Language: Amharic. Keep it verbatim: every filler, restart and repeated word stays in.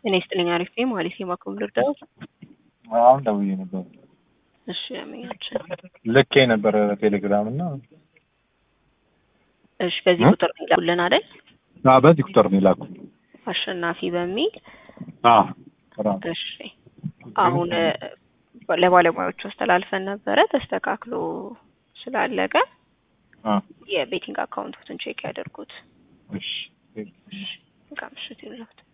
እኔ ስትለኝ አሪፍ ነው ማለት የማኮም ልርዳው አሁን ደውዬ ነበር። እሺ ያመኛችሁ ልኬ ነበር ቴሌግራም እና እሺ በዚህ ቁጥር ነው ይላኩልን አይደል? አዎ በዚህ ቁጥር ነው ይላኩ አሸናፊ በሚል አዎ እሺ አሁን ለባለሙያዎቹ አስተላልፈን ነበረ ተስተካክሎ ስላለቀ አዎ የቤቲንግ አካውንቱን ቼክ ያደርጉት። እሺ እሺ ጋር ምሽት ይሁንልዎት።